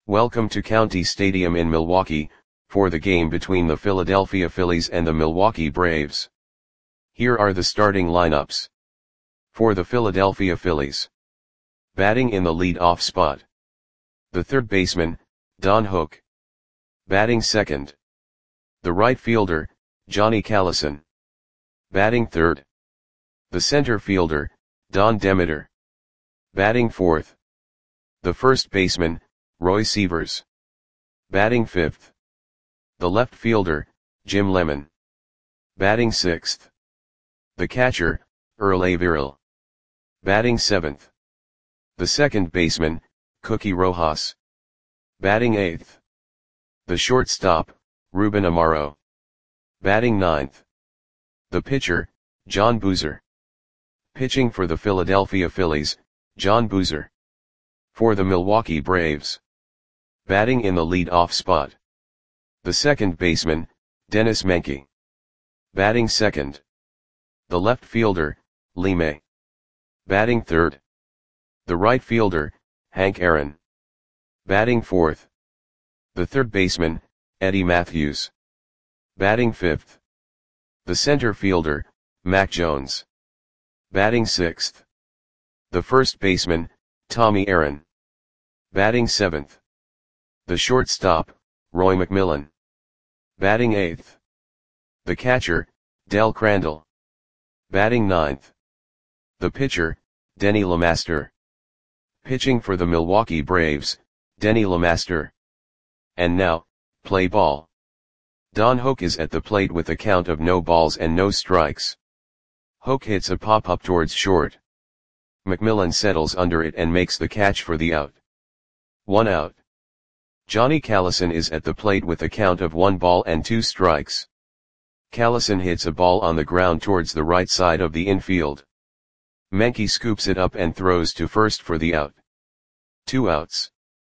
Welcome to County Stadium in Milwaukee, for the game between the Philadelphia Phillies and the Milwaukee Braves. Here are the starting lineups. For the Philadelphia Phillies. Batting in the lead-off spot. The third baseman, Don Hook. Batting second. The right fielder, Johnny Callison. Batting third. The center fielder, Don Demeter. Batting fourth. The first baseman, Roy Sievers. Batting fifth. The left fielder, Jim Lemon. Batting sixth. The catcher, Earl Averill. Batting seventh. The second baseman, Cookie Rojas. Batting eighth. The shortstop, Ruben Amaro. Batting ninth. The pitcher, John Boozer. Pitching for the Philadelphia Phillies, John Boozer. For the Milwaukee Braves. Batting in the lead-off spot. The second baseman, Dennis Menke. Batting second. The left fielder, Lee May. Batting third. The right fielder, Hank Aaron. Batting fourth. The third baseman, Eddie Mathews. Batting fifth. The center fielder, Mac Jones. Batting sixth. The first baseman, Tommy Aaron. Batting seventh. The shortstop, Roy McMillan. Batting eighth. The catcher, Del Crandall. Batting ninth. The pitcher, Denny LeMaster. Pitching for the Milwaukee Braves, Denny LeMaster. And now, play ball. Don Hook is at the plate with a count of no balls and no strikes. Hook hits a pop-up towards short. McMillan settles under it and makes the catch for the out. 1 out. Johnny Callison is at the plate with a count of 1 ball and 2 strikes. Callison hits a ball on the ground towards the right side of the infield. Menke scoops it up and throws to first for the out. 2 outs.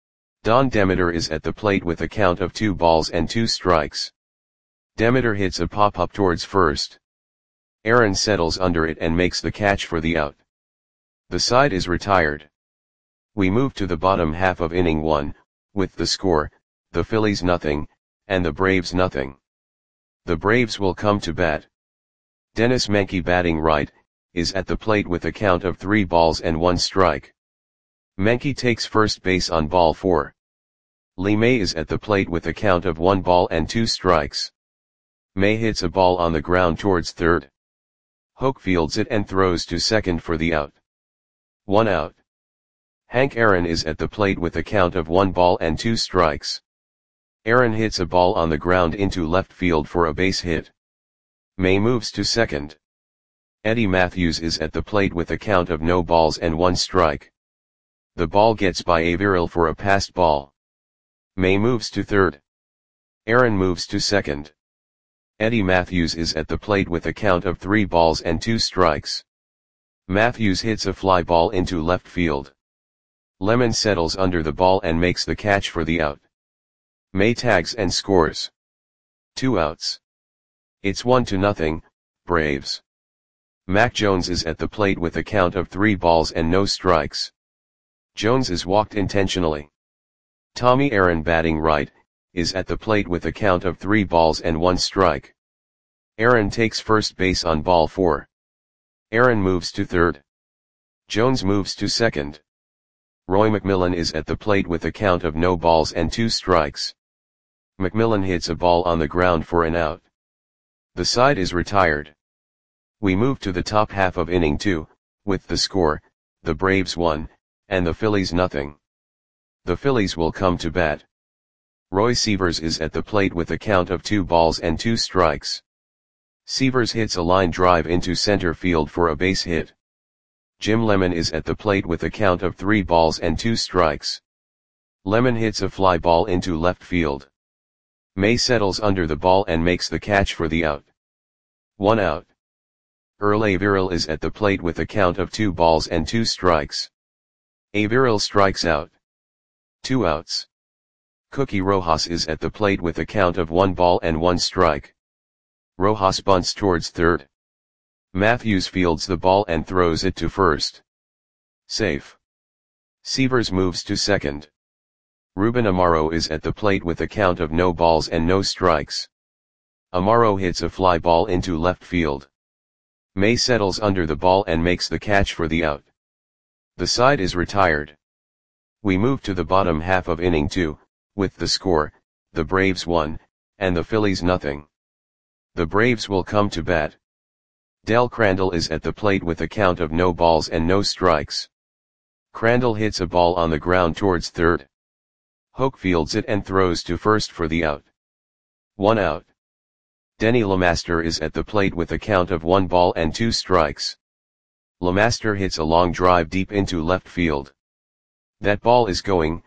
Don Demeter is at the plate with a count of 2 balls and 2 strikes. Demeter hits a pop-up towards first. Aaron settles under it and makes the catch for the out. The side is retired. We move to the bottom half of inning 1, with the score, the Phillies nothing, and the Braves nothing. The Braves will come to bat. Dennis Menke, batting right, is at the plate with a count of 3 balls and 1 strike. Menke takes first base on ball 4. Lee May is at the plate with a count of 1 ball and 2 strikes. May hits a ball on the ground towards third. Hook fields it and throws to second for the out. 1 out. Hank Aaron is at the plate with a count of 1 ball and 2 strikes. Aaron hits a ball on the ground into left field for a base hit. May moves to second. Eddie Mathews is at the plate with a count of no balls and 1 strike. The ball gets by Averill for a passed ball. May moves to third. Aaron moves to second. Eddie Mathews is at the plate with a count of 3 balls and 2 strikes. Mathews hits a fly ball into left field. Lemon settles under the ball and makes the catch for the out. May tags and scores. 2 outs. It's 1-0, Braves. Mac Jones is at the plate with a count of 3 balls and no strikes. Jones is walked intentionally. Tommy Aaron, batting right, is at the plate with a count of 3 balls and 1 strike. Aaron takes first base on ball 4. Aaron moves to third. Jones moves to second. Roy McMillan is at the plate with a count of no balls and 2 strikes. McMillan hits a ball on the ground for an out. The side is retired. We move to the top half of inning 2, with the score, the Braves 1, and the Phillies nothing. The Phillies will come to bat. Roy Sievers is at the plate with a count of 2 balls and 2 strikes. Sievers hits a line drive into center field for a base hit. Jim Lemon is at the plate with a count of 3 balls and 2 strikes. Lemon hits a fly ball into left field. May settles under the ball and makes the catch for the out. 1 out. Earl Averill is at the plate with a count of 2 balls and 2 strikes. Averill strikes out. 2 outs. Cookie Rojas is at the plate with a count of 1 ball and 1 strike. Rojas bunts towards third. Mathews fields the ball and throws it to first. Safe. Sievers moves to second. Ruben Amaro is at the plate with a count of no balls and no strikes. Amaro hits a fly ball into left field. May settles under the ball and makes the catch for the out. The side is retired. We move to the bottom half of inning 2, with the score, the Braves 1, and the Phillies nothing. The Braves will come to bat. Del Crandall is at the plate with a count of no balls and no strikes. Crandall hits a ball on the ground towards third. Hoke fields it and throws to first for the out. 1 out. Denny LeMaster is at the plate with a count of 1 ball and 2 strikes. LeMaster hits a long drive deep into left field. That ball is gone.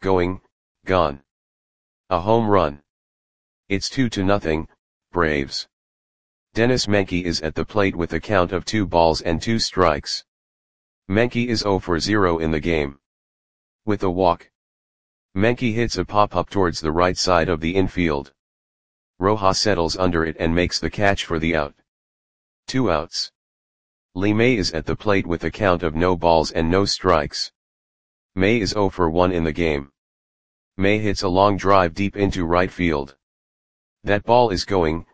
A home run. It's 2-0, Braves. Dennis Menke is at the plate with a count of 2 balls and 2 strikes. Menke is 0 for 0 in the game. With a walk. Menke hits a pop-up towards the right side of the infield. Rojas settles under it and makes the catch for the out. 2 outs. Lee May is at the plate with a count of no balls and no strikes. May is 0 for 1 in the game. May hits a long drive deep into right field. That ball is gone.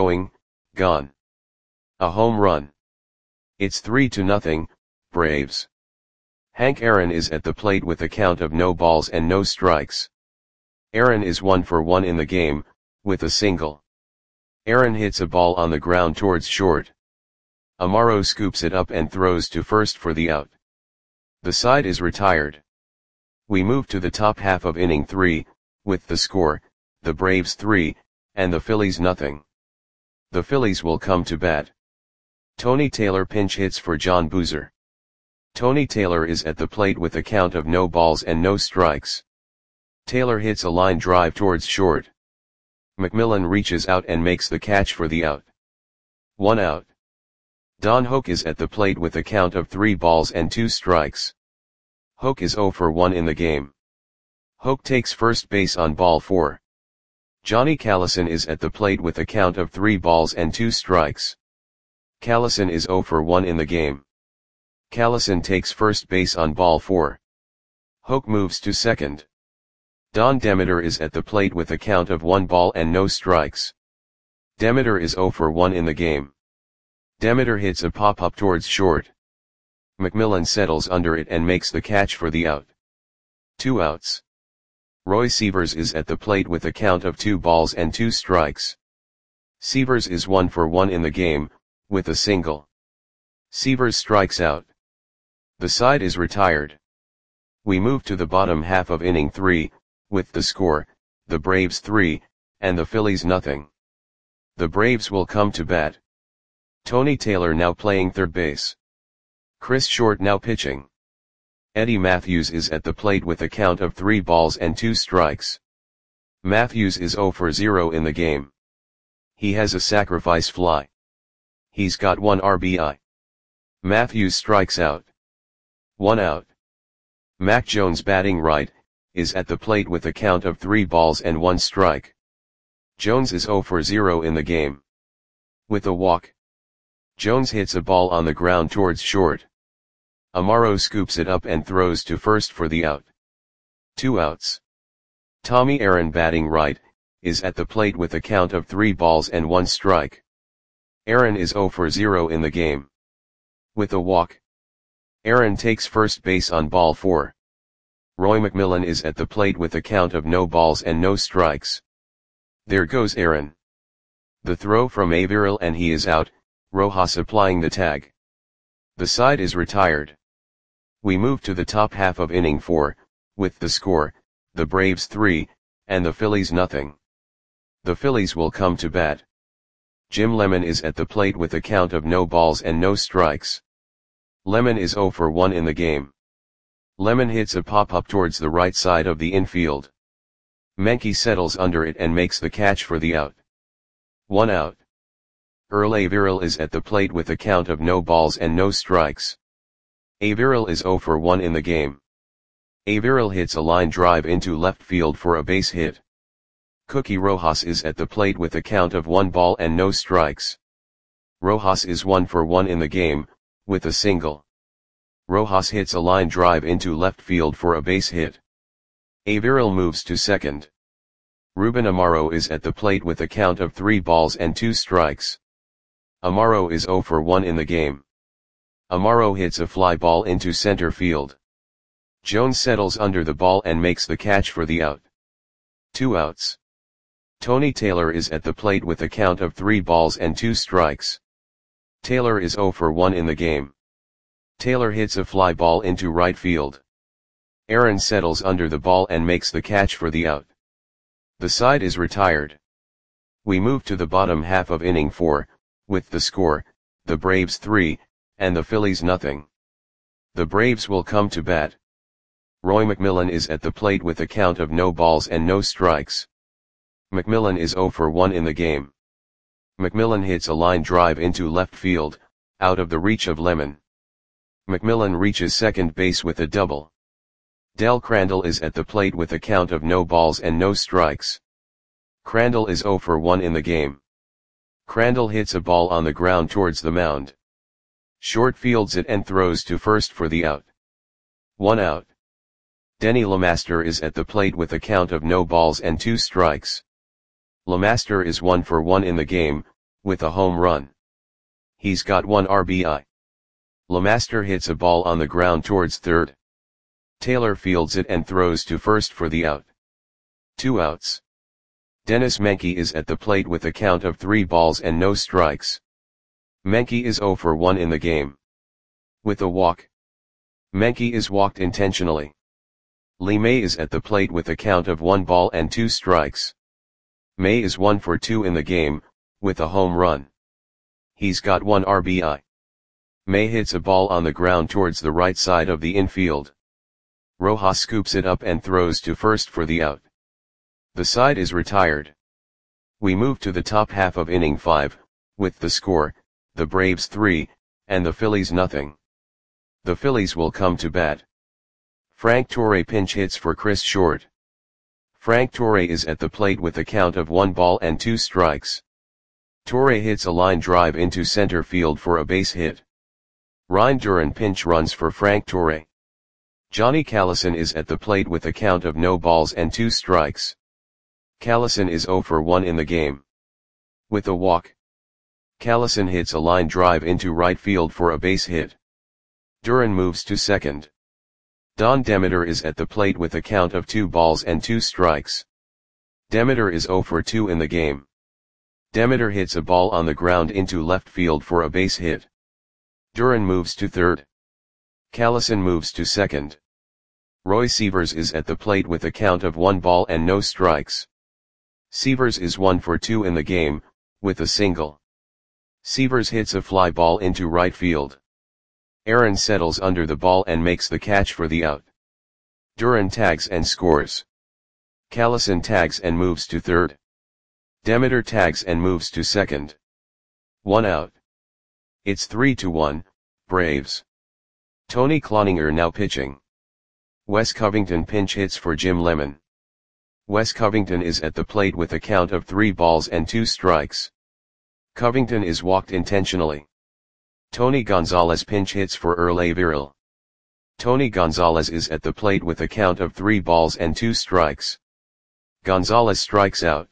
A home run. It's 3-0, Braves. Hank Aaron is at the plate with a count of no balls and no strikes. Aaron is 1 for 1 in the game, with a single. Aaron hits a ball on the ground towards short. Amaro scoops it up and throws to first for the out. The side is retired. We move to the top half of inning 3, with the score, the Braves 3, and the Phillies nothing. The Phillies will come to bat. Tony Taylor pinch hits for John Boozer. Tony Taylor is at the plate with a count of no balls and no strikes. Taylor hits a line drive towards short. McMillan reaches out and makes the catch for the out. 1 out. Don Hoke is at the plate with a count of 3 balls and 2 strikes. Hoke is 0 for 1 in the game. Hoke takes first base on ball 4. Johnny Callison is at the plate with a count of 3 balls and 2 strikes. Callison is 0 for 1 in the game. Callison takes first base on ball 4. Hoke moves to second. Don Demeter is at the plate with a count of 1 ball and no strikes. Demeter is 0 for 1 in the game. Demeter hits a pop-up towards short. McMillan settles under it and makes the catch for the out. 2 outs. Roy Sievers is at the plate with a count of 2 balls and 2 strikes. Sievers is 1 for 1 in the game, with a single. Sievers strikes out. The side is retired. We move to the bottom half of inning 3, with the score, the Braves 3, and the Phillies nothing. The Braves will come to bat. Tony Taylor now playing third base. Chris Short now pitching. Eddie Matthews is at the plate with a count of 3 balls and 2 strikes. Matthews is 0 for 0 in the game. He has a sacrifice fly. He's got 1 RBI. Matthews strikes out. 1 out. Mac Jones batting right, is at the plate with a count of 3 balls and 1 strike. Jones is 0 for 0 in the game. With a walk. Jones hits a ball on the ground towards short. Amaro scoops it up and throws to first for the out. 2 outs. Tommy Aaron batting right, is at the plate with a count of 3 balls and 1 strike. Aaron is 0 for 0 in the game. With a walk. Aaron takes first base on ball 4. Roy McMillan is at the plate with a count of no balls and no strikes. There goes Aaron. The throw from Averill and he is out, Rojas applying the tag. The side is retired. We move to the top half of inning 4, with the score, the Braves 3, and the Phillies nothing. The Phillies will come to bat. Jim Lemon is at the plate with a count of no balls and no strikes. Lemon is 0 for 1 in the game. Lemon hits a pop-up towards the right side of the infield. Menke settles under it and makes the catch for the out. 1 out. Earl Averill is at the plate with a count of no balls and no strikes. Averill is 0 for 1 in the game. Averill hits a line drive into left field for a base hit. Cookie Rojas is at the plate with a count of 1 ball and no strikes. Rojas is 1 for 1 in the game, with a single. Rojas hits a line drive into left field for a base hit. Averill moves to second. Ruben Amaro is at the plate with a count of 3 balls and 2 strikes. Amaro is 0 for 1 in the game. Amaro hits a fly ball into center field. Jones settles under the ball and makes the catch for the out. 2 outs. Tony Taylor is at the plate with a count of 3 balls and 2 strikes. Taylor is 0 for 1 in the game. Taylor hits a fly ball into right field. Aaron settles under the ball and makes the catch for the out. The side is retired. We move to the bottom half of inning 4, with the score, the Braves 3, and the Phillies nothing. The Braves will come to bat. Roy McMillan is at the plate with a count of no balls and no strikes. McMillan is 0 for 1 in the game. McMillan hits a line drive into left field, out of the reach of Lemon. McMillan reaches second base with a double. Del Crandall is at the plate with a count of no balls and no strikes. Crandall is 0 for 1 in the game. Crandall hits a ball on the ground towards the mound. Short fields it and throws to first for the out. 1 out. Denny LeMaster is at the plate with a count of no balls and 2 strikes. LeMaster is 1 for 1 in the game, with a home run. He's got 1 RBI. LeMaster hits a ball on the ground towards third. Taylor fields it and throws to first for the out. 2 outs. Dennis Menke is at the plate with a count of 3 balls and no strikes. Menke is 0 for 1 in the game. With a walk. Menke is walked intentionally. Lee May is at the plate with a count of 1 ball and 2 strikes. May is 1 for 2 in the game, with a home run. He's got 1 RBI. May hits a ball on the ground towards the right side of the infield. Rojas scoops it up and throws to first for the out. The side is retired. We move to the top half of inning 5, with the score, the Braves 3, and the Phillies nothing. The Phillies will come to bat. Frank Torre pinch hits for Chris Short. Frank Torre is at the plate with a count of 1 ball and 2 strikes. Torre hits a line drive into center field for a base hit. Ryan Duran pinch runs for Frank Torre. Johnny Callison is at the plate with a count of no balls and 2 strikes. Callison is 0 for 1 in the game. With a walk. Callison hits a line drive into right field for a base hit. Duran moves to second. Don Demeter is at the plate with a count of 2 balls and 2 strikes. Demeter is 0 for 2 in the game. Demeter hits a ball on the ground into left field for a base hit. Duran moves to third. Callison moves to second. Roy Sievers is at the plate with a count of 1 ball and no strikes. Sievers is 1 for 2 in the game, with a single. Sievers hits a fly ball into right field. Aaron settles under the ball and makes the catch for the out. Duran tags and scores. Callison tags and moves to third. Demeter tags and moves to second. 1 out. It's 3-1, Braves. Tony Cloninger now pitching. Wes Covington pinch hits for Jim Lemon. Wes Covington is at the plate with a count of 3 balls and 2 strikes. Covington is walked intentionally. Tony Gonzalez pinch hits for Earl Averill. Tony Gonzalez is at the plate with a count of 3 balls and 2 strikes. Gonzalez strikes out.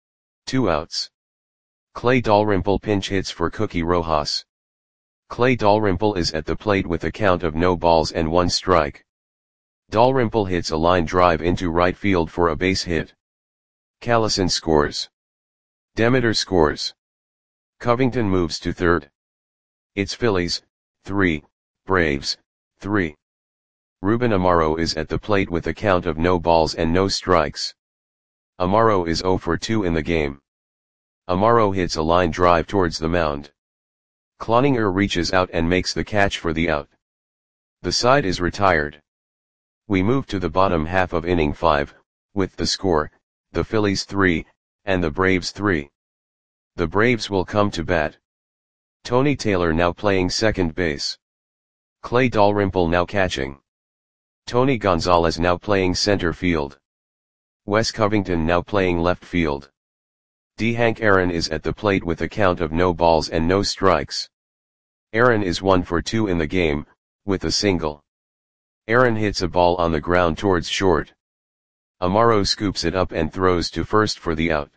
2 outs. Clay Dalrymple pinch hits for Cookie Rojas. Clay Dalrymple is at the plate with a count of no balls and 1 strike. Dalrymple hits a line drive into right field for a base hit. Callison scores. Demeter scores. Covington moves to third. It's Phillies, 3, Braves, 3. Ruben Amaro is at the plate with a count of no balls and no strikes. Amaro is 0 for 2 in the game. Amaro hits a line drive towards the mound. Cloninger reaches out and makes the catch for the out. The side is retired. We move to the bottom half of inning 5, with the score, the Phillies 3, and the Braves 3. The Braves will come to bat. Tony Taylor now playing second base. Clay Dalrymple now catching. Tony Gonzalez now playing center field. Wes Covington now playing left field. D. Hank Aaron is at the plate with a count of no balls and no strikes. Aaron is 1 for 2 in the game, with a single. Aaron hits a ball on the ground towards short. Amaro scoops it up and throws to first for the out.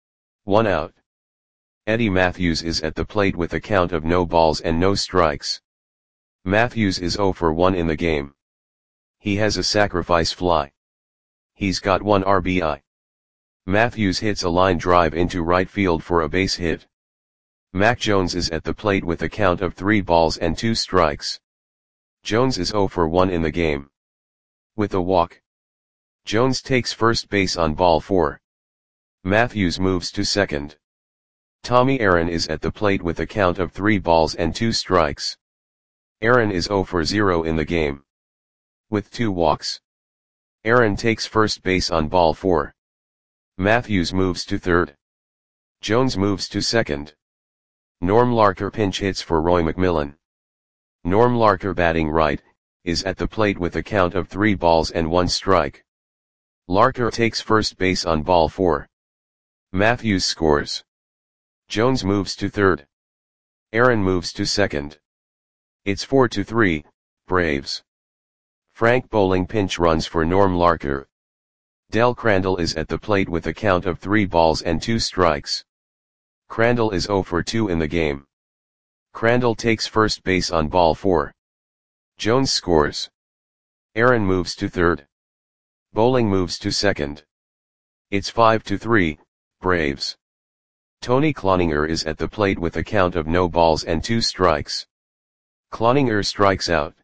1 out. Eddie Mathews is at the plate with a count of no balls and no strikes. Mathews is 0 for 1 in the game. He has a sacrifice fly. He's got 1 RBI. Mathews hits a line drive into right field for a base hit. Mac Jones is at the plate with a count of 3 balls and 2 strikes. Jones is 0 for 1 in the game. With a walk, Jones takes first base on ball 4. Mathews moves to second. Tommy Aaron is at the plate with a count of 3 balls and 2 strikes. Aaron is 0 for 0 in the game. With 2 walks, Aaron takes first base on ball 4. Mathews moves to third. Jones moves to second. Norm Larker pinch hits for Roy McMillan. Norm Larker, batting right, is at the plate with a count of 3 balls and 1 strike. Larker takes first base on ball 4. Mathews scores. Jones moves to third. Aaron moves to second. It's 4-3, Braves. Frank Bowling pinch runs for Norm Larker. Del Crandall is at the plate with a count of 3 balls and 2 strikes. Crandall is 0 for 2 in the game. Crandall takes first base on ball 4. Jones scores. Aaron moves to third. Bowling moves to second. It's 5-3, Braves. Tony Cloninger is at the plate with a count of no balls and 2 strikes. Cloninger strikes out.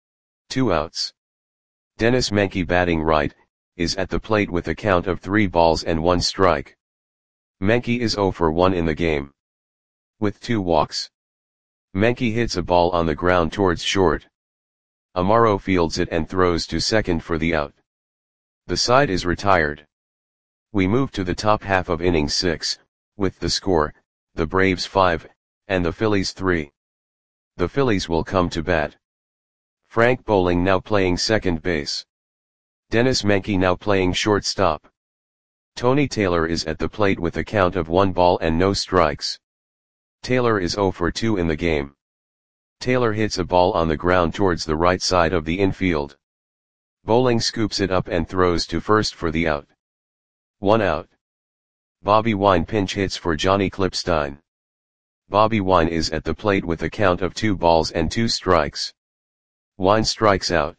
2 outs. Dennis Menke, batting right, is at the plate with a count of 3 balls and 1 strike. Menke is 0 for 1 in the game. With 2 walks, Menke hits a ball on the ground towards short. Amaro fields it and throws to second for the out. The side is retired. We move to the top half of inning 6, with the score, the Braves 5, and the Phillies 3. The Phillies will come to bat. Frank Bowling now playing second base. Dennis Menke now playing shortstop. Tony Taylor is at the plate with a count of 1 ball and no strikes. Taylor is 0 for 2 in the game. Taylor hits a ball on the ground towards the right side of the infield. Bowling scoops it up and throws to first for the out. 1 out. Bobby Wine pinch hits for Johnny Clipstein. Bobby Wine is at the plate with a count of 2 balls and 2 strikes. Wine strikes out.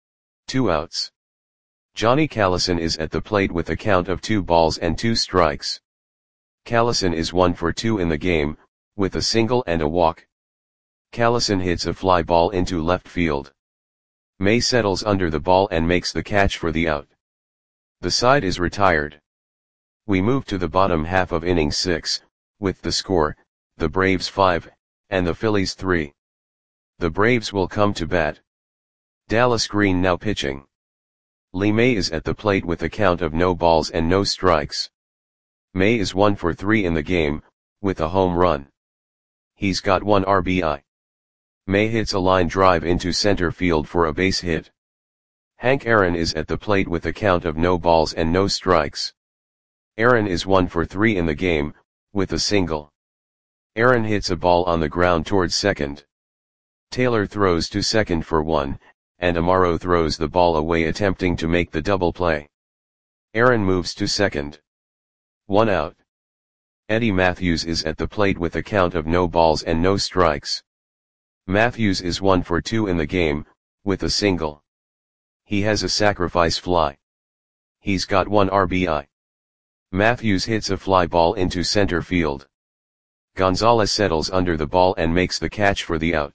2 outs. Johnny Callison is at the plate with a count of 2 balls and 2 strikes. Callison is 1 for 2 in the game, with a single and a walk. Callison hits a fly ball into left field. May settles under the ball and makes the catch for the out. The side is retired. We move to the bottom half of inning 6, with the score, the Braves 5, and the Phillies 3. The Braves will come to bat. Dallas Green now pitching. Lee May is at the plate with a count of no balls and no strikes. May is 1 for 3 in the game, with a home run. He's got 1 RBI. May hits a line drive into center field for a base hit. Hank Aaron is at the plate with a count of no balls and no strikes. Aaron is 1 for 3 in the game, with a single. Aaron hits a ball on the ground towards second. Taylor throws to second for 1, and Amaro throws the ball away attempting to make the double play. Aaron moves to second. 1 out. Eddie Mathews is at the plate with a count of no balls and no strikes. Mathews is 1 for 2 in the game, with a single. He has a sacrifice fly. He's got 1 RBI. Mathews hits a fly ball into center field. Gonzalez settles under the ball and makes the catch for the out.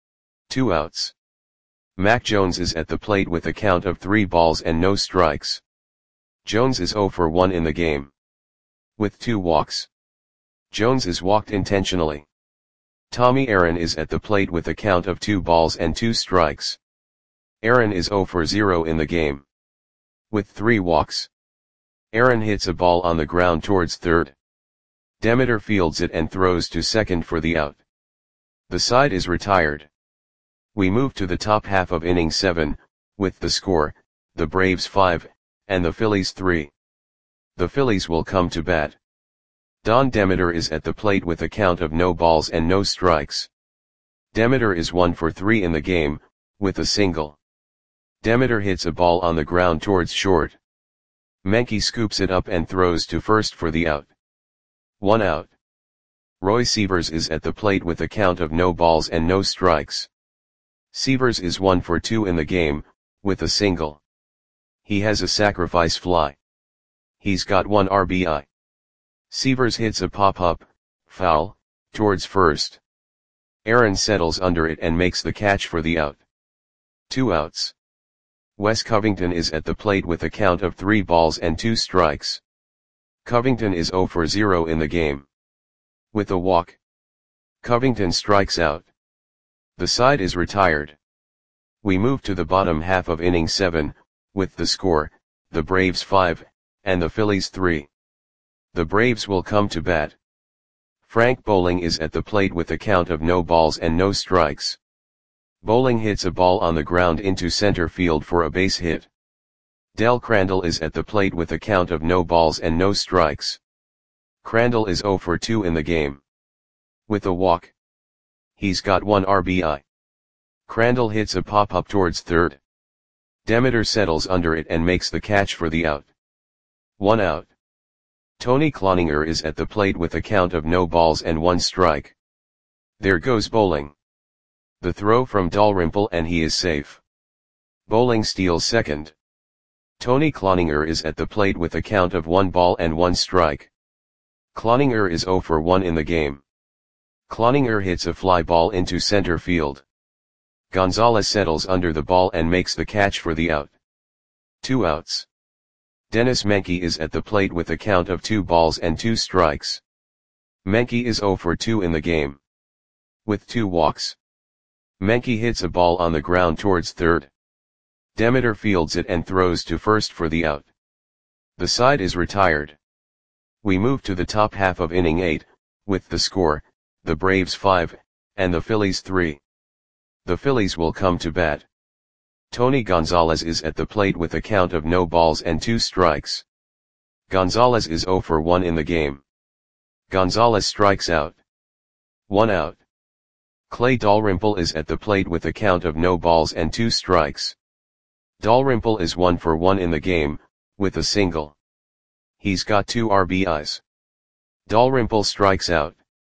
2 outs. Mac Jones is at the plate with a count of 3 balls and no strikes. Jones is 0 for 1 in the game. With 2 walks. Jones is walked intentionally. Tommy Aaron is at the plate with a count of 2 balls and 2 strikes. Aaron is 0 for 0 in the game. With 3 walks. Aaron hits a ball on the ground towards third. Demeter fields it and throws to second for the out. The side is retired. We move to the top half of inning 7, with the score, the Braves 5, and the Phillies 3. The Phillies will come to bat. Don Demeter is at the plate with a count of no balls and no strikes. Demeter is 1 for 3 in the game, with a single. Demeter hits a ball on the ground towards short. Menke scoops it up and throws to first for the out. 1 out. Roy Sievers is at the plate with a count of no balls and no strikes. Sievers is 1 for 2 in the game, with a single. He has a sacrifice fly. He's got 1 RBI. Sievers hits a pop-up, foul, towards first. Aaron settles under it and makes the catch for the out. 2 outs. Wes Covington is at the plate with a count of 3 balls and 2 strikes. Covington is 0 for 0 in the game. With a walk, Covington strikes out. The side is retired. We move to the bottom half of inning 7, with the score, the Braves 5, and the Phillies 3. The Braves will come to bat. Frank Bowling is at the plate with a count of no balls and no strikes. Bowling hits a ball on the ground into center field for a base hit. Del Crandall is at the plate with a count of no balls and no strikes. Crandall is 0 for 2 in the game. With a walk, he's got 1 RBI. Crandall hits a pop-up towards third. Demeter settles under it and makes the catch for the out. 1 out. Tony Cloninger is at the plate with a count of no balls and 1 strike. There goes Bowling. The throw from Dalrymple and he is safe. Bowling steals second. Tony Cloninger is at the plate with a count of 1 ball and 1 strike. Cloninger is 0 for 1 in the game. Cloninger hits a fly ball into center field. Gonzalez settles under the ball and makes the catch for the out. 2 outs. Dennis Menke is at the plate with a count of 2 balls and 2 strikes. Menke is 0 for 2 in the game. With 2 walks, Menke hits a ball on the ground towards third. Demeter fields it and throws to first for the out. The side is retired. We move to the top half of inning 8, with the score, the Braves 5, and the Phillies 3. The Phillies will come to bat. Tony Gonzalez is at the plate with a count of no balls and 2 strikes. Gonzalez is 0 for 1 in the game. Gonzalez strikes out. 1 out. Clay Dalrymple is at the plate with a count of no balls and 2 strikes. Dalrymple is 1 for 1 in the game, with a single. He's got 2 RBIs. Dalrymple strikes out.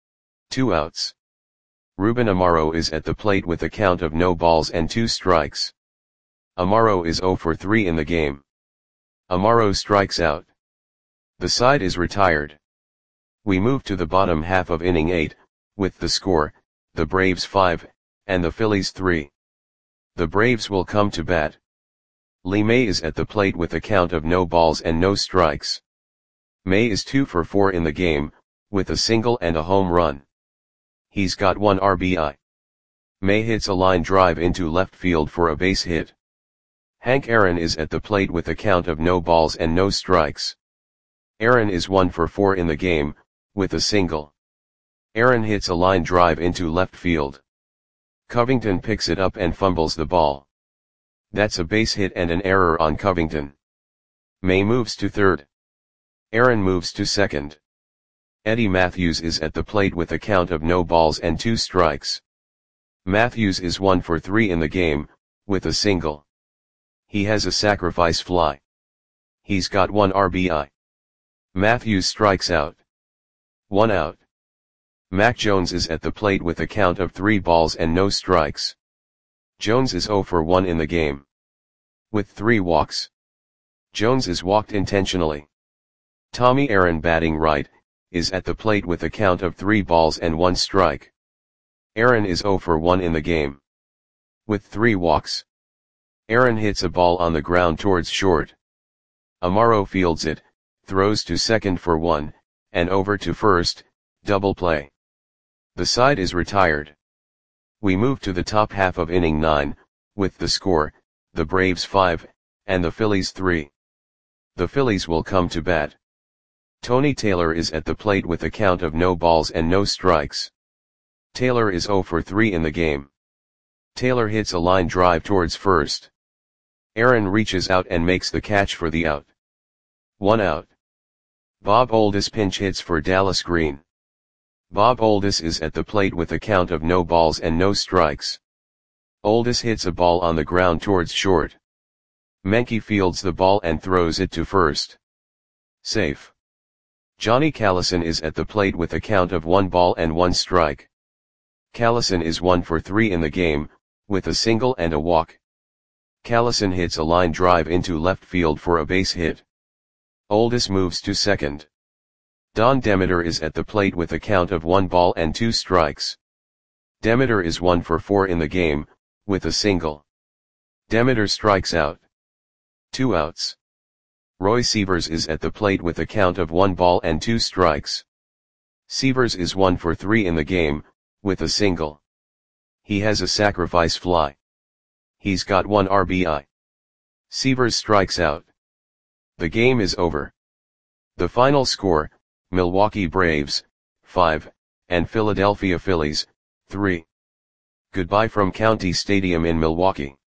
2 outs. Ruben Amaro is at the plate with a count of no balls and 2 strikes. Amaro is 0 for 3 in the game. Amaro strikes out. The side is retired. We move to the bottom half of inning 8, with the score, the Braves 5, and the Phillies 3. The Braves will come to bat. Lee May is at the plate with a count of no balls and no strikes. May is 2 for 4 in the game, with a single and a home run. He's got 1 RBI. May hits a line drive into left field for a base hit. Hank Aaron is at the plate with a count of no balls and no strikes. Aaron is 1 for 4 in the game, with a single. Aaron hits a line drive into left field. Covington picks it up and fumbles the ball. That's a base hit and an error on Covington. May moves to third. Aaron moves to second. Eddie Matthews is at the plate with a count of no balls and 2 strikes. Matthews is 1 for 3 in the game, with a single. He has a sacrifice fly. He's got 1 RBI. Matthews strikes out. 1 out. Mac Jones is at the plate with a count of 3 balls and no strikes. Jones is 0 for 1 in the game. With 3 walks. Jones is walked intentionally. Tommy Aaron, batting right, is at the plate with a count of 3 balls and 1 strike. Aaron is 0 for 1 in the game. With 3 walks. Aaron hits a ball on the ground towards short. Amaro fields it, throws to second for 1, and over to first, double play. The side is retired. We move to the top half of inning 9, with the score, the Braves 5, and the Phillies 3. The Phillies will come to bat. Tony Taylor is at the plate with a count of no balls and no strikes. Taylor is 0 for 3 in the game. Taylor hits a line drive towards first. Aaron reaches out and makes the catch for the out. 1 out. Bob Oldis pinch hits for Dallas Green. Bob Oldis is at the plate with a count of no balls and no strikes. Oldis hits a ball on the ground towards short. Menke fields the ball and throws it to first. Safe. Johnny Callison is at the plate with a count of 1 ball and 1 strike. Callison is 1 for 3 in the game, with a single and a walk. Callison hits a line drive into left field for a base hit. Oldus moves to second. Don Demeter is at the plate with a count of 1 ball and 2 strikes. Demeter is 1 for 4 in the game, with a single. Demeter strikes out. 2 outs. Roy Sievers is at the plate with a count of 1 ball and 2 strikes. Sievers is 1 for 3 in the game, with a single. He has a sacrifice fly. He's got 1 RBI. Sievers strikes out. The game is over. The final score, Milwaukee Braves, 5, and Philadelphia Phillies, 3. Goodbye from County Stadium in Milwaukee.